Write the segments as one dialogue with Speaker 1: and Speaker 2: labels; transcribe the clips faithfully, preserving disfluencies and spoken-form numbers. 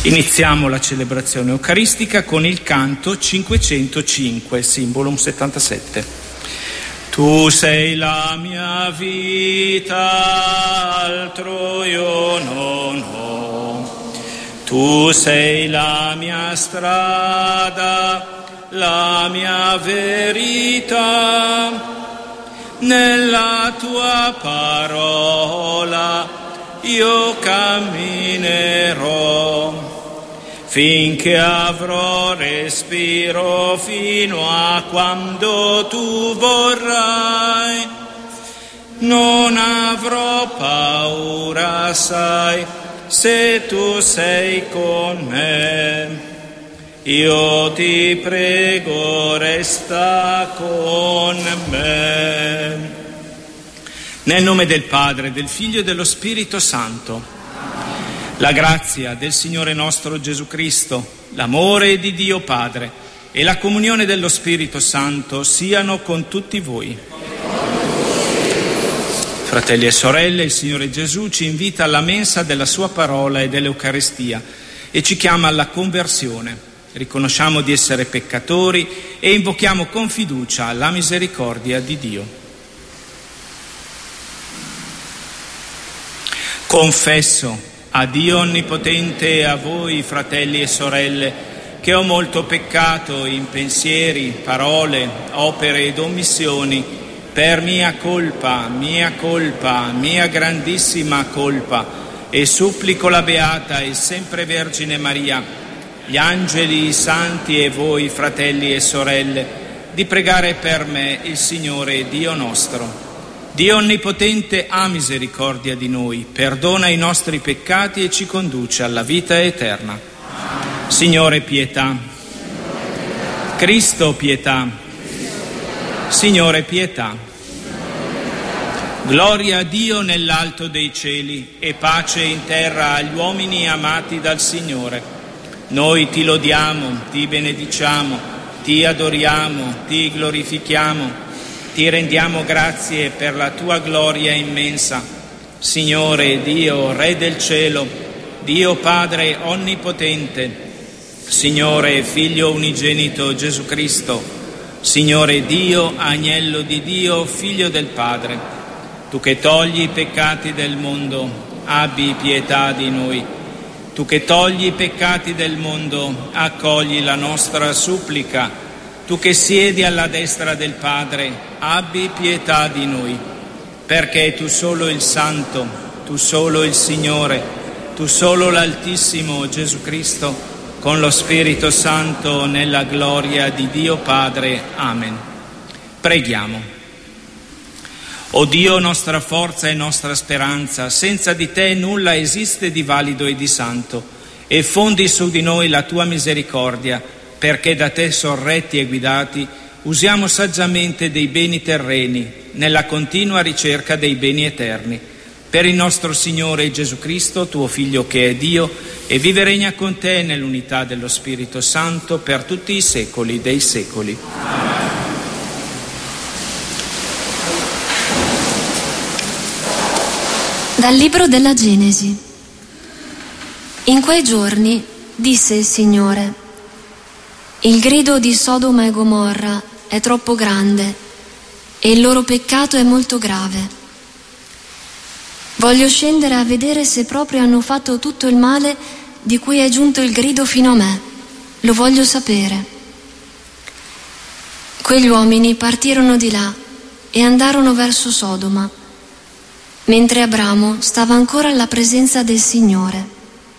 Speaker 1: Iniziamo la celebrazione eucaristica con il canto cinquecentocinque, Simbolum settantasette. Tu sei la mia vita, altro io non ho. Tu sei la mia strada, la mia verità. Nella tua parola io camminerò, finché avrò respiro, fino a quando tu vorrai. Non avrò paura, sai, se tu sei con me. Io ti prego, resta con me. Nel nome del Padre, del Figlio e dello Spirito Santo. La grazia del Signore nostro Gesù Cristo, l'amore di Dio Padre e la comunione dello Spirito Santo siano con tutti voi. Fratelli e sorelle, il Signore Gesù ci invita alla mensa della Sua parola e dell'Eucaristia e ci chiama alla conversione. Riconosciamo di essere peccatori e invochiamo con fiducia la misericordia di Dio. Confesso a Dio Onnipotente e a voi, fratelli e sorelle, che ho molto peccato in pensieri, parole, opere ed omissioni, per mia colpa, mia colpa, mia grandissima colpa, e supplico la Beata e sempre Vergine Maria, gli angeli, i santi e voi, fratelli e sorelle, di pregare per me il Signore Dio nostro. Dio Onnipotente ha misericordia di noi, perdona i nostri peccati e ci conduce alla vita eterna. Signore, pietà. Cristo, pietà. Signore, pietà. Gloria a Dio nell'alto dei cieli e pace in terra agli uomini amati dal Signore. Noi ti lodiamo, ti benediciamo, ti adoriamo, ti glorifichiamo. Ti rendiamo grazie per la tua gloria immensa. Signore Dio, Re del cielo, Dio Padre onnipotente, Signore Figlio unigenito Gesù Cristo, Signore Dio, Agnello di Dio, Figlio del Padre, tu che togli i peccati del mondo, abbi pietà di noi. Tu che togli i peccati del mondo, accogli la nostra supplica. Tu che siedi alla destra del Padre, abbi pietà di noi, perché tu solo il Santo, tu solo il Signore, tu solo l'Altissimo Gesù Cristo, con lo Spirito Santo nella gloria di Dio Padre. Amen. Preghiamo. O Dio, nostra forza e nostra speranza, senza di te nulla esiste di valido e di santo, e fondi su di noi la tua misericordia, perché da te sorretti e guidati usiamo saggiamente dei beni terreni nella continua ricerca dei beni eterni. Per il nostro Signore Gesù Cristo, tuo Figlio che è Dio, e vive e regna con te nell'unità dello Spirito Santo per tutti i secoli dei secoli.
Speaker 2: Dal libro della Genesi. In quei giorni disse il Signore: il grido di Sodoma e Gomorra è troppo grande e il loro peccato è molto grave. Voglio scendere a vedere se proprio hanno fatto tutto il male di cui è giunto il grido fino a me. Lo voglio sapere. Quegli uomini partirono di là e andarono verso Sodoma, mentre Abramo stava ancora alla presenza del Signore.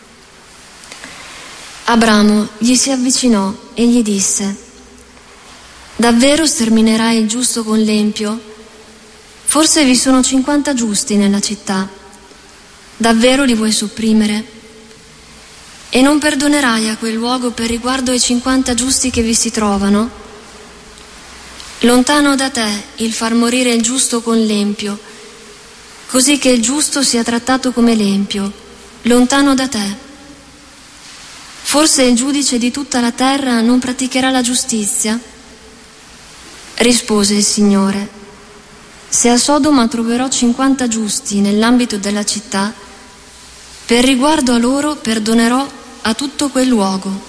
Speaker 2: Abramo gli si avvicinò e gli disse: davvero sterminerai il giusto con l'empio? Forse vi sono cinquanta giusti nella città. Davvero li vuoi sopprimere? E non perdonerai a quel luogo per riguardo ai cinquanta giusti che vi si trovano? Lontano da te il far morire il giusto con l'empio, così che il giusto sia trattato come l'empio, lontano da te. Forse il giudice di tutta la terra non praticherà la giustizia? Rispose il Signore: se a Sodoma troverò cinquanta giusti nell'ambito della città, per riguardo a loro perdonerò a tutto quel luogo.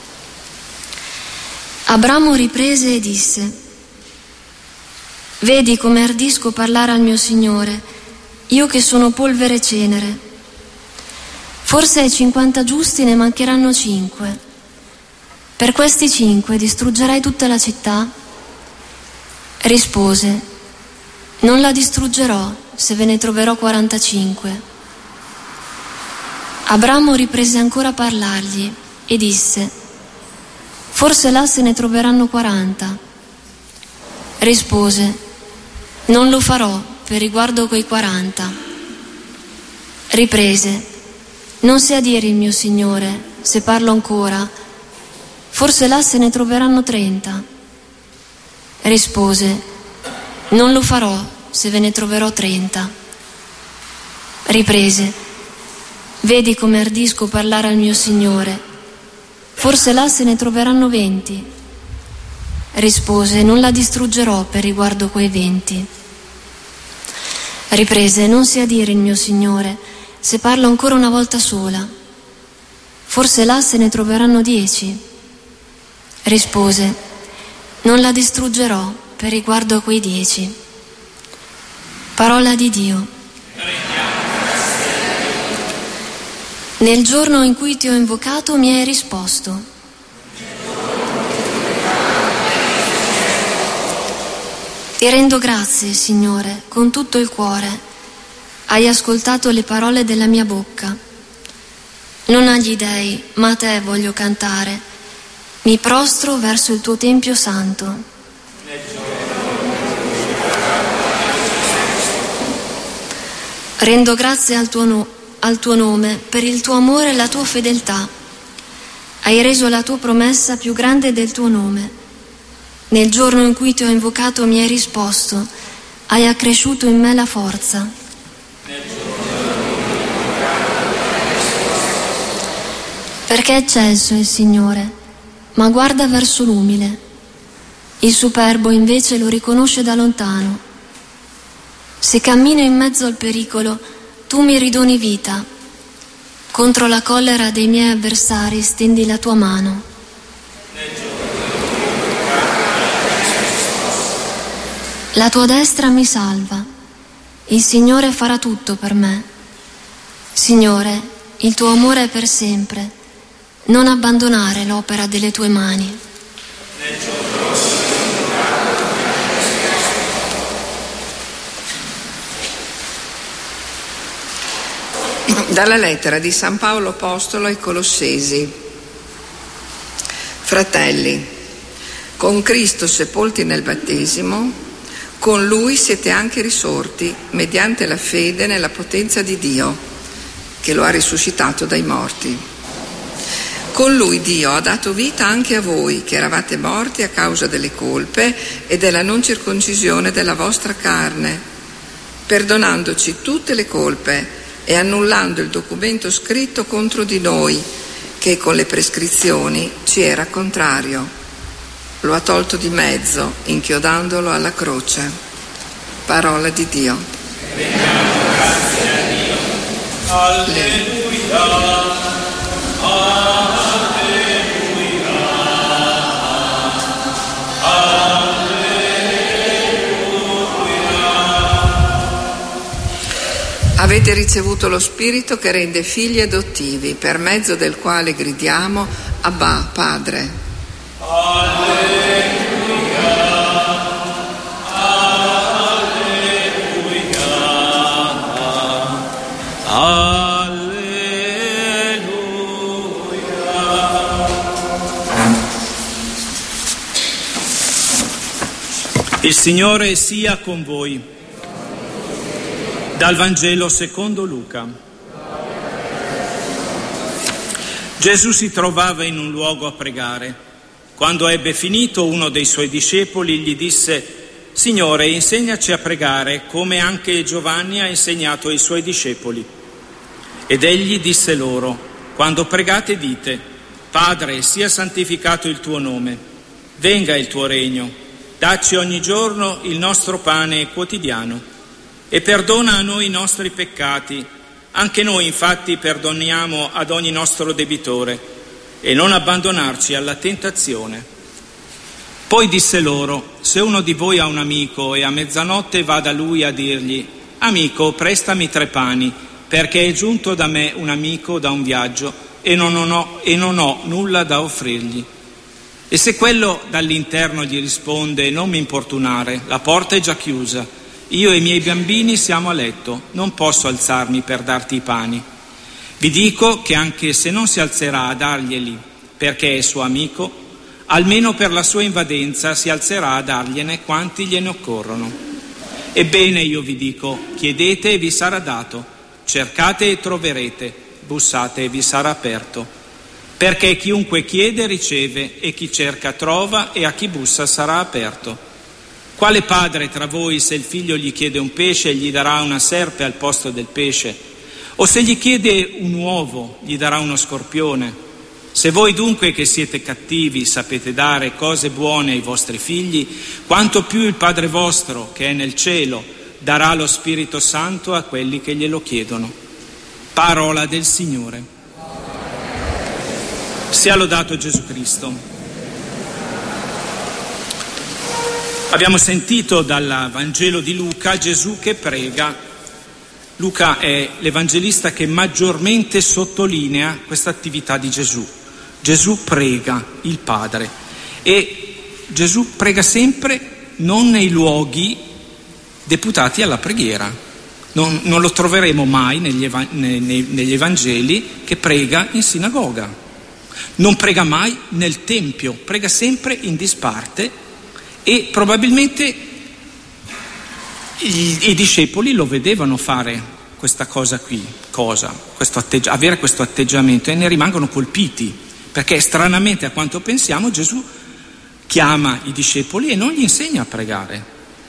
Speaker 2: Abramo riprese e disse: «Vedi come ardisco parlare al mio Signore, io che sono polvere e cenere. Forse ai cinquanta giusti ne mancheranno cinque. Per questi cinque distruggerai tutta la città?» Rispose: «Non la distruggerò se ve ne troverò quarantacinque». Abramo riprese ancora a parlargli e disse: «Forse là se ne troveranno quaranta». Rispose: «Non lo farò per riguardo a quei quaranta». Riprese: «Non sia dire il mio Signore, se parlo ancora, forse là se ne troveranno trenta». Rispose: «Non lo farò se ve ne troverò trenta». Riprese: «Vedi come ardisco parlare al mio Signore, forse là se ne troveranno venti». Rispose: «Non la distruggerò per riguardo a quei venti». Riprese: «Non sia dire il mio Signore, se parlo ancora una volta sola, forse là se ne troveranno dieci». Rispose: «Non la distruggerò per riguardo a quei dieci». Parola di Dio. Nel giorno in cui ti ho invocato mi hai risposto. Ti rendo grazie, Signore, con tutto il cuore. Hai ascoltato le parole della mia bocca. Non agli dèi, ma a te voglio cantare. Mi prostro verso il tuo tempio santo. Rendo grazie al tuo, no, al tuo nome per il tuo amore e la tua fedeltà. Hai reso la tua promessa più grande del tuo nome. Nel giorno in cui ti ho invocato mi hai risposto. Hai accresciuto in me la forza. Perché è eccelso il Signore, ma guarda verso l'umile. Il superbo invece lo riconosce da lontano. Se cammino in mezzo al pericolo, tu mi ridoni vita. Contro la collera dei miei avversari stendi la tua mano. La tua destra mi salva. Il Signore farà tutto per me. Signore, il tuo amore è per sempre. Non abbandonare l'opera delle tue mani.
Speaker 3: Dalla lettera di San Paolo Apostolo ai Colossesi. Fratelli, con Cristo sepolti nel battesimo, con Lui siete anche risorti mediante la fede nella potenza di Dio, che lo ha risuscitato dai morti. Con Lui Dio ha dato vita anche a voi, che eravate morti a causa delle colpe e della non circoncisione della vostra carne, perdonandoci tutte le colpe e annullando il documento scritto contro di noi, che con le prescrizioni ci era contrario. Lo ha tolto di mezzo, inchiodandolo alla croce. Parola di Dio.
Speaker 1: Grazie a Dio. Alleluia. Alleluia.
Speaker 3: Avete ricevuto lo Spirito che rende figli adottivi, per mezzo del quale gridiamo Abba, Padre.
Speaker 1: Alleluia, alleluia, alleluia. Il Signore sia con voi. Dal Vangelo secondo Luca. Gesù si trovava in un luogo a pregare. Quando ebbe finito, uno dei suoi discepoli gli disse: Signore, insegnaci a pregare come anche Giovanni ha insegnato ai suoi discepoli. Ed egli disse loro: quando pregate dite: Padre, sia santificato il tuo nome, venga il tuo regno, dacci ogni giorno il nostro pane quotidiano e perdona a noi i nostri peccati, Anche noi infatti perdoniamo ad ogni nostro debitore e non abbandonarci alla tentazione. Poi disse loro: se uno di voi ha un amico e a mezzanotte va da lui a dirgli: amico, prestami tre pani, perché è giunto da me un amico da un viaggio e non ho, e non ho nulla da offrirgli. E se quello dall'interno gli risponde: non mi importunare, la porta è già chiusa, io e i miei bambini siamo a letto, non posso alzarmi per darti i pani. Vi dico che anche se non si alzerà a darglieli perché è suo amico, almeno per la sua invadenza si alzerà a dargliene quanti gliene occorrono. Ebbene io vi dico: chiedete e vi sarà dato, cercate e troverete, bussate e vi sarà aperto. Perché chiunque chiede riceve, e chi cerca trova, e a chi bussa sarà aperto. Quale padre tra voi, se il figlio gli chiede un pesce, gli darà una serpe al posto del pesce? O se gli chiede un uovo, gli darà uno scorpione? Se voi dunque, che siete cattivi, sapete dare cose buone ai vostri figli, quanto più il Padre vostro, che è nel cielo, darà lo Spirito Santo a quelli che glielo chiedono. Parola del Signore. Sia lodato Gesù Cristo. Abbiamo sentito dal Vangelo di Luca Gesù che prega. Luca è l'evangelista che maggiormente sottolinea questa attività di Gesù. Gesù prega il Padre e Gesù prega sempre non nei luoghi deputati alla preghiera. Non, non lo troveremo mai negli, eva- nei, nei, negli Evangeli che prega in sinagoga. Non prega mai nel Tempio, prega sempre in disparte. E probabilmente i, i discepoli lo vedevano fare questa cosa qui, cosa, questo atteggi- avere questo atteggiamento, e ne rimangono colpiti, perché stranamente, a quanto pensiamo, Gesù chiama i discepoli e non gli insegna a pregare.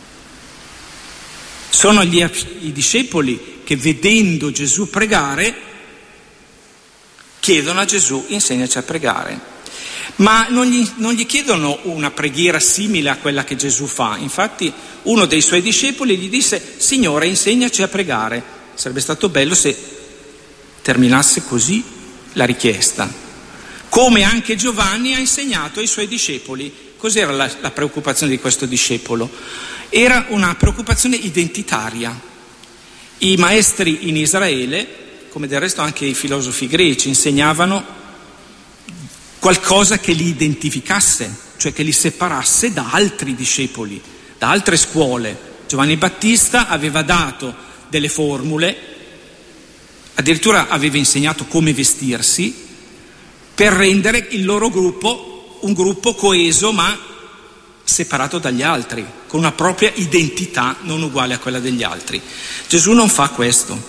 Speaker 1: Sono gli, i discepoli che, vedendo Gesù pregare, chiedono a Gesù: insegnaci a pregare. Ma non gli, non gli chiedono una preghiera simile a quella che Gesù fa. Infatti uno dei suoi discepoli gli disse: Signore, insegnaci a pregare. Sarebbe stato bello se terminasse così la richiesta. Come anche Giovanni ha insegnato ai suoi discepoli. Cos'era la, la preoccupazione di questo discepolo? Era una preoccupazione identitaria. I maestri in Israele, come del resto anche i filosofi greci, insegnavano qualcosa che li identificasse, cioè che li separasse da altri discepoli, da altre scuole. Giovanni Battista aveva dato delle formule, addirittura aveva insegnato come vestirsi, per rendere il loro gruppo un gruppo coeso ma separato dagli altri, con una propria identità non uguale a quella degli altri. Gesù non fa questo.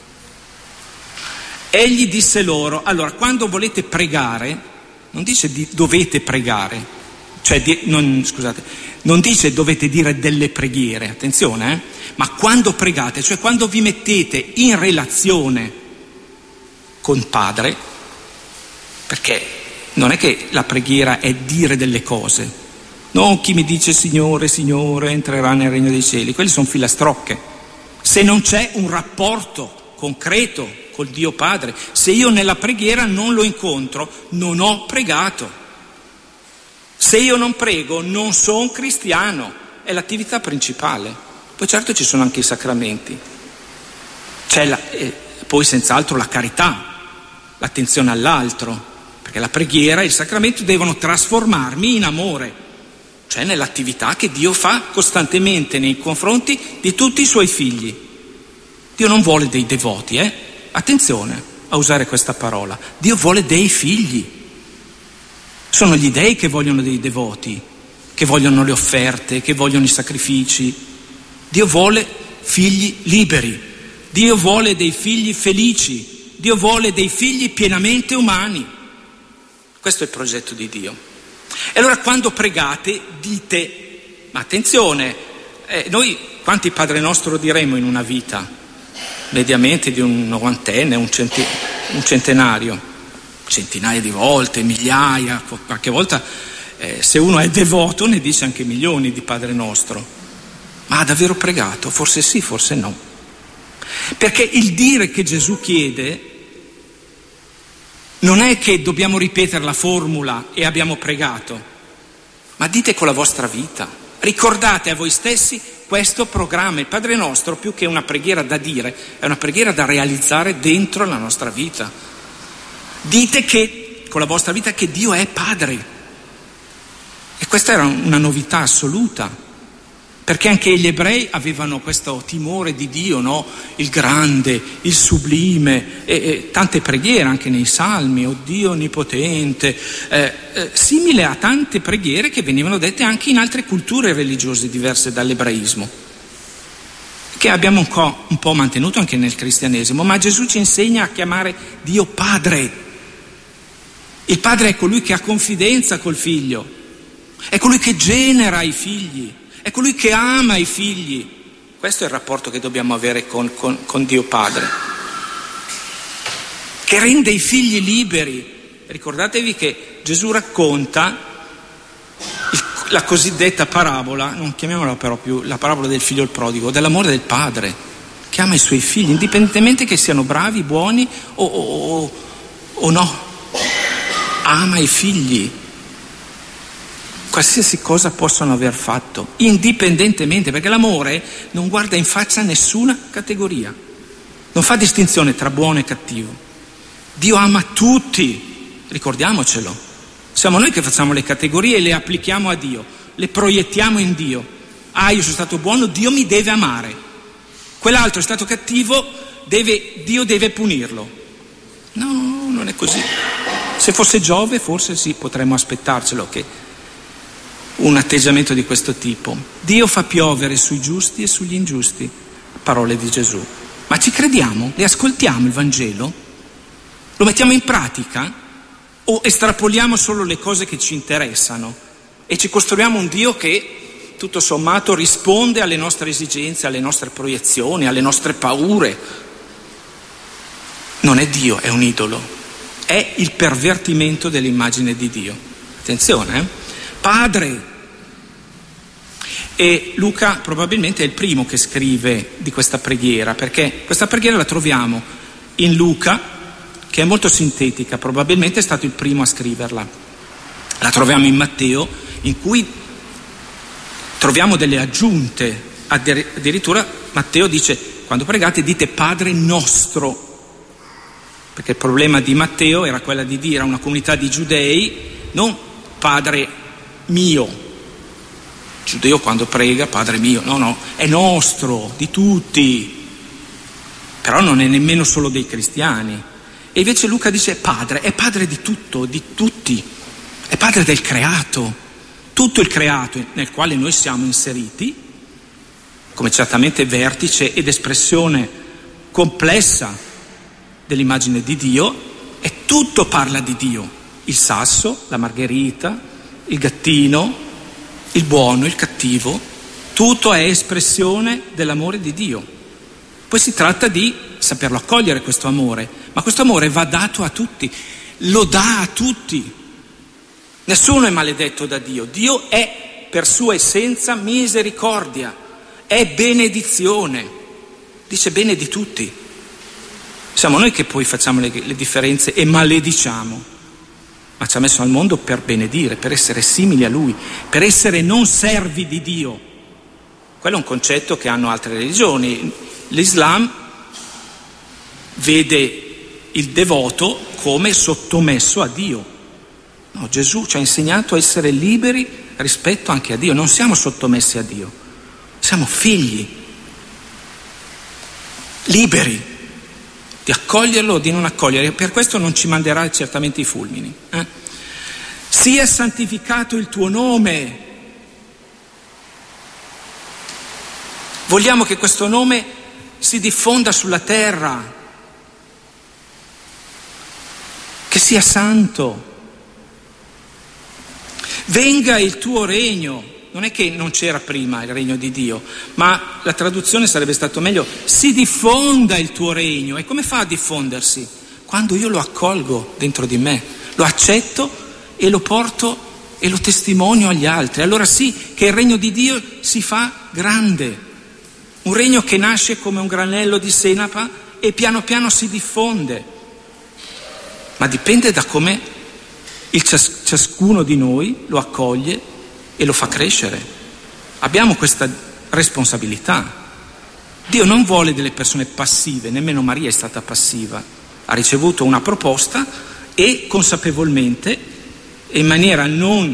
Speaker 1: Egli disse loro: allora, quando volete pregare, non dice di, dovete pregare, cioè di, non, scusate, non dice dovete dire delle preghiere, attenzione, eh? Ma quando pregate, cioè quando vi mettete in relazione con Padre, perché non è che la preghiera è dire delle cose, non chi mi dice Signore, Signore entrerà nel regno dei cieli, quelli sono filastrocche. Se non c'è un rapporto concreto col Dio Padre, se io nella preghiera non lo incontro, non ho pregato. Se io non prego, non sono cristiano, è l'attività principale. Poi certo ci sono anche i sacramenti, c'è la, eh, poi senz'altro la carità, l'attenzione all'altro, perché la preghiera e il sacramento devono trasformarmi in amore, cioè nell'attività che Dio fa costantemente nei confronti di tutti i suoi figli. Dio non vuole dei devoti, eh? Attenzione a usare questa parola. Dio vuole dei figli. Sono gli dei che vogliono dei devoti, che vogliono le offerte, che vogliono i sacrifici. Dio vuole figli liberi. Dio vuole dei figli felici. Dio vuole dei figli pienamente umani. Questo è il progetto di Dio. E allora quando pregate dite, ma attenzione, eh, noi quanti Padre Nostro diremo in una vita? Mediamente di un novantenne, un, centi- un centenario, centinaia di volte, migliaia, qualche volta eh, se uno è devoto ne dice anche milioni di Padre Nostro. Ma ha davvero pregato? Forse sì, forse no. Perché il dire che Gesù chiede non è che dobbiamo ripetere la formula e abbiamo pregato, ma dite con la vostra vita. Ricordate a voi stessi questo programma. Il Padre Nostro, più che una preghiera da dire, è una preghiera da realizzare dentro la nostra vita. Dite che con la vostra vita che Dio è Padre. E questa era una novità assoluta. Perché anche gli ebrei avevano questo timore di Dio, no? Il grande, il sublime, e, e tante preghiere anche nei salmi, o Dio onnipotente, eh, eh, simile a tante preghiere che venivano dette anche in altre culture religiose diverse dall'ebraismo, che abbiamo un po', un po' mantenuto anche nel cristianesimo. Ma Gesù ci insegna a chiamare Dio Padre. Il Padre è colui che ha confidenza col Figlio, è colui che genera i figli, è colui che ama i figli. Questo è il rapporto che dobbiamo avere con, con, con Dio Padre, che rende i figli liberi. Ricordatevi che Gesù racconta il, la cosiddetta parabola, non chiamiamola però più la parabola del figlio il prodigo, dell'amore del padre, che ama i suoi figli, indipendentemente che siano bravi, buoni o, o, o, o no. Ama i figli, qualsiasi cosa possono aver fatto, indipendentemente, perché l'amore non guarda in faccia nessuna categoria, non fa distinzione tra buono e cattivo. Dio ama tutti, ricordiamocelo. Siamo noi che facciamo le categorie e le applichiamo a Dio, le proiettiamo in Dio. Ah, io sono stato buono, Dio mi deve amare. Quell'altro è stato cattivo, deve, Dio deve punirlo. No, non è così. Se fosse Giove forse sì, potremmo aspettarcelo che un atteggiamento di questo tipo. Dio fa piovere sui giusti e sugli ingiusti, parole di Gesù. Ma ci crediamo? Le ascoltiamo il Vangelo? Lo mettiamo in pratica? O estrapoliamo solo le cose che ci interessano e ci costruiamo un Dio che tutto sommato risponde alle nostre esigenze, alle nostre proiezioni, alle nostre paure? Non è Dio, è un idolo, è il pervertimento dell'immagine di Dio. Attenzione, eh? Padre. E Luca probabilmente è il primo che scrive di questa preghiera, perché questa preghiera la troviamo in Luca, che è molto sintetica, probabilmente è stato il primo a scriverla. La troviamo in Matteo, in cui troviamo delle aggiunte. Addirittura Matteo dice: quando pregate dite Padre nostro, perché il problema di Matteo era quella di dire a una comunità di giudei non Padre mio. Giudeo quando prega, Padre mio, no, no, è nostro, di tutti, però non è nemmeno solo dei cristiani. E invece Luca dice Padre, è Padre di tutto, di tutti, è Padre del creato, tutto il creato nel quale noi siamo inseriti, come certamente vertice ed espressione complessa dell'immagine di Dio, e tutto parla di Dio, il sasso, la margherita, il gattino, il buono, il cattivo, tutto è espressione dell'amore di Dio. Poi si tratta di saperlo accogliere questo amore, ma questo amore va dato a tutti, lo dà a tutti. Nessuno è maledetto da Dio. Dio è per sua essenza misericordia, è benedizione, dice bene di tutti. Siamo noi che poi facciamo le, le differenze e malediciamo. Ma ci ha messo al mondo per benedire, per essere simili a Lui, per essere non servi di Dio. Quello è un concetto che hanno altre religioni. L'Islam vede il devoto come sottomesso a Dio. No, Gesù ci ha insegnato a essere liberi rispetto anche a Dio. Non siamo sottomessi a Dio, siamo figli, liberi di accoglierlo o di non accogliere. Per questo non ci manderà certamente i fulmini. Eh? Sia santificato il tuo nome. Vogliamo che questo nome si diffonda sulla terra, che sia santo. Venga il tuo regno. Non è che non c'era prima il regno di Dio, ma la traduzione sarebbe stato meglio: si diffonda il tuo regno. E come fa a diffondersi? Quando io lo accolgo dentro di me, lo accetto e lo porto e lo testimonio agli altri. Allora sì che il regno di Dio si fa grande. un regno che nasce come un granello di senape e piano piano si diffonde, ma dipende da come il cias- ciascuno di noi lo accoglie e lo fa crescere. Abbiamo questa responsabilità. Dio non vuole delle persone passive, nemmeno Maria è stata passiva, ha ricevuto una proposta e consapevolmente e in maniera non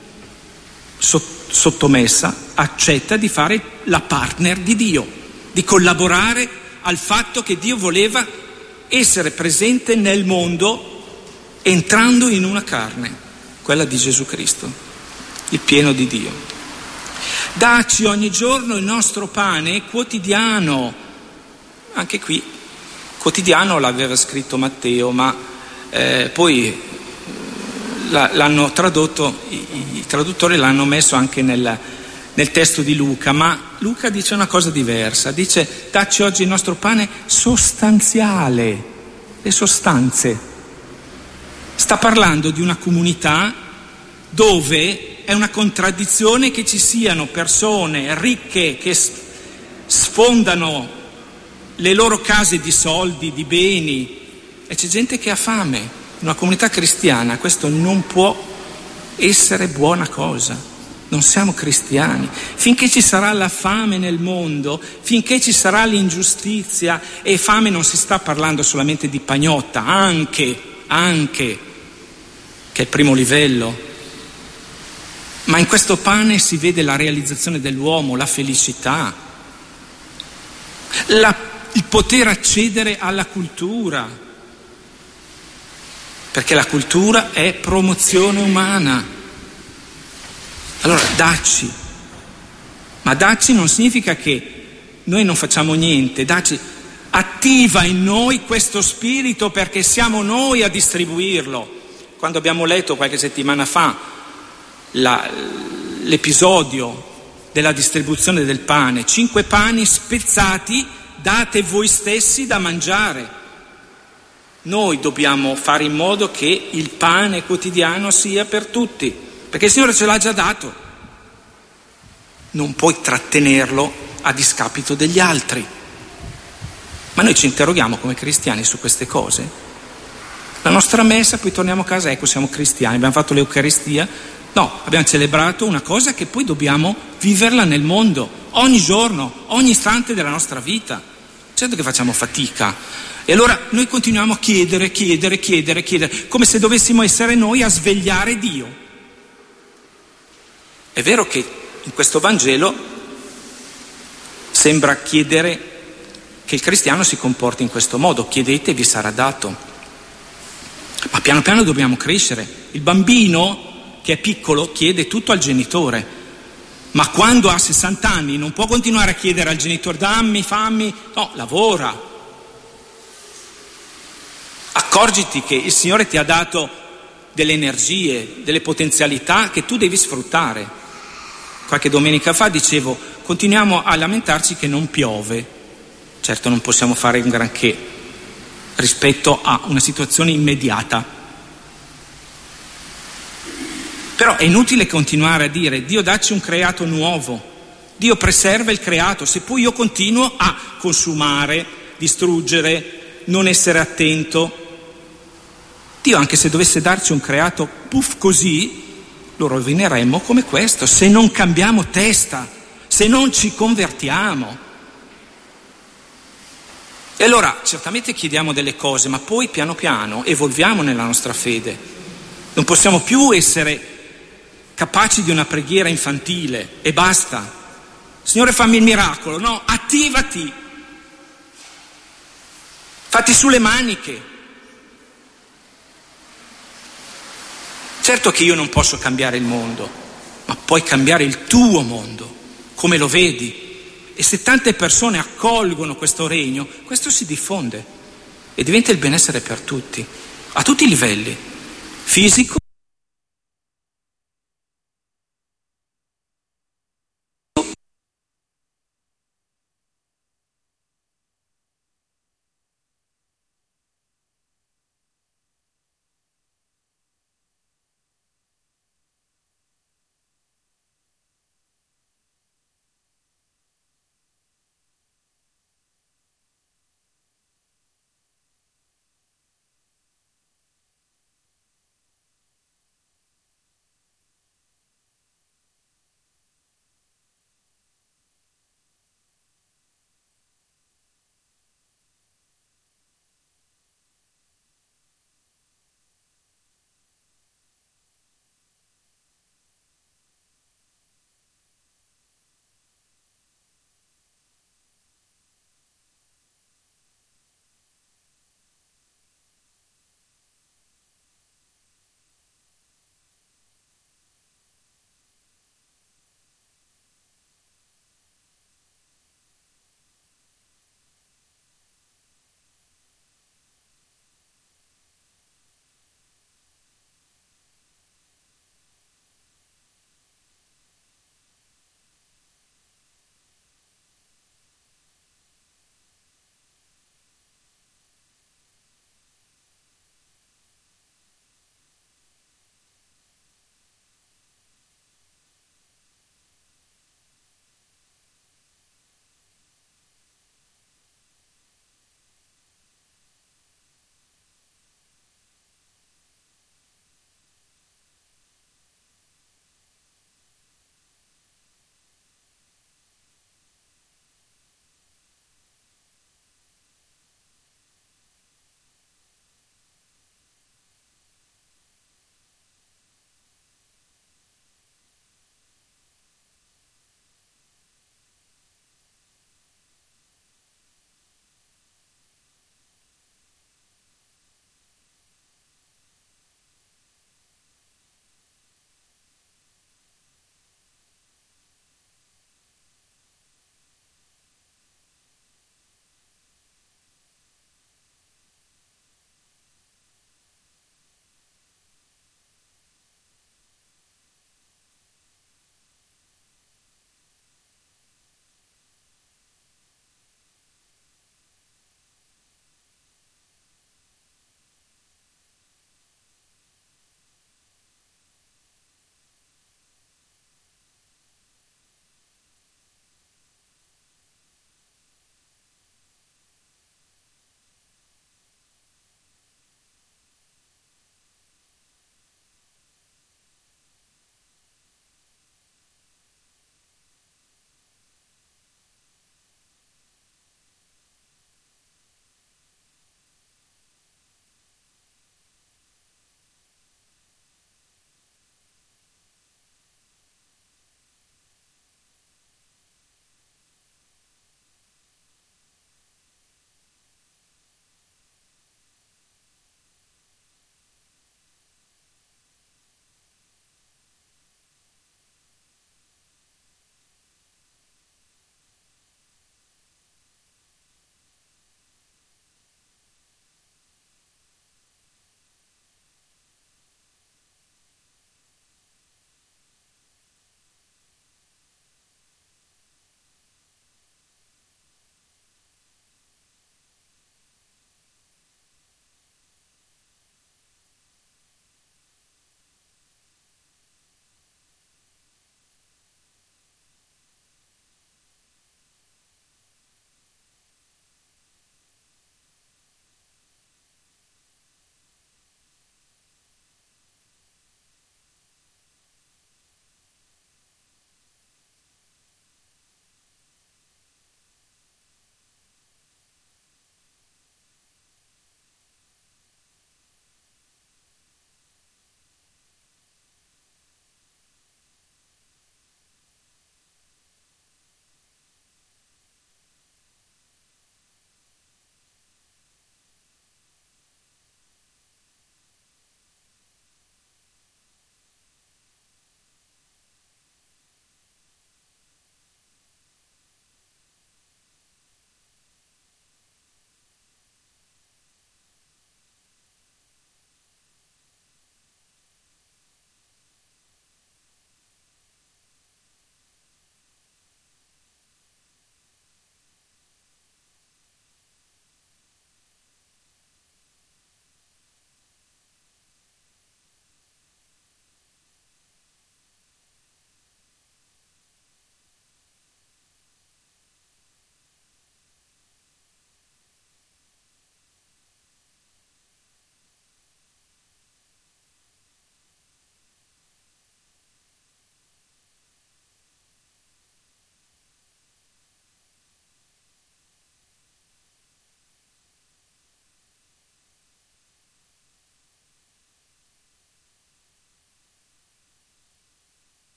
Speaker 1: sottomessa accetta di fare la partner di Dio, di collaborare al fatto che Dio voleva essere presente nel mondo entrando in una carne, quella di Gesù Cristo, il pieno di Dio. Dacci ogni giorno il nostro pane quotidiano. Anche qui quotidiano l'aveva scritto Matteo, ma eh, poi l'hanno tradotto, i, i traduttori l'hanno messo anche nel, nel testo di Luca, ma Luca dice una cosa diversa, dice dacci oggi il nostro pane sostanziale, le sostanze. Sta parlando di una comunità dove è una contraddizione che ci siano persone ricche che sfondano le loro case di soldi, di beni, e c'è gente che ha fame. In una comunità cristiana questo non può essere buona cosa. Non siamo cristiani. Finché ci sarà la fame nel mondo, finché ci sarà l'ingiustizia, e fame non si sta parlando solamente di pagnotta, anche, anche, che è il primo livello, ma in questo pane si vede la realizzazione dell'uomo, la felicità, la, il poter accedere alla cultura, perché la cultura è promozione umana. Allora dacci, ma dacci non significa che noi non facciamo niente, dacci attiva in noi questo spirito perché siamo noi a distribuirlo. Quando abbiamo letto qualche settimana fa la, l'episodio della distribuzione del pane, cinque pani spezzati, date voi stessi da mangiare. Noi dobbiamo fare in modo che il pane quotidiano sia per tutti, perché il Signore ce l'ha già dato. Non puoi trattenerlo a discapito degli altri. Ma noi ci interroghiamo come cristiani su queste cose. La nostra messa, poi torniamo a casa, ecco, siamo cristiani, abbiamo fatto l'Eucaristia. No, abbiamo celebrato una cosa che poi dobbiamo viverla nel mondo, ogni giorno, ogni istante della nostra vita. Certo che facciamo fatica. E allora noi continuiamo a chiedere, chiedere, chiedere, chiedere, come se dovessimo essere noi a svegliare Dio. È vero che in questo Vangelo sembra chiedere che il cristiano si comporti in questo modo, chiedete e vi sarà dato. Ma piano piano dobbiamo crescere. Il bambino che è piccolo chiede tutto al genitore, ma quando ha sessanta anni non può continuare a chiedere al genitore dammi, fammi, no, lavora. Accorgiti che il Signore ti ha dato delle energie, delle potenzialità che tu devi sfruttare. Qualche domenica fa dicevo, continuiamo a lamentarci che non piove. Certo non possiamo fare un granché rispetto a una situazione immediata. Però è inutile continuare a dire Dio dacci un creato nuovo, Dio preserva il creato, se poi io continuo a consumare, distruggere, non essere attento. Dio, anche se dovesse darci un creato puff così, lo rovineremmo come questo, se non cambiamo testa, se non ci convertiamo. E allora certamente chiediamo delle cose, ma poi piano piano evolviamo nella nostra fede. Non possiamo più essere capaci di una preghiera infantile e basta. Signore fammi il miracolo, no, attivati, fatti sulle maniche. Certo che io non posso cambiare il mondo, ma puoi cambiare il tuo mondo, come lo vedi. E se tante persone accolgono questo regno, questo si diffonde e diventa il benessere per tutti, a tutti i livelli, fisico,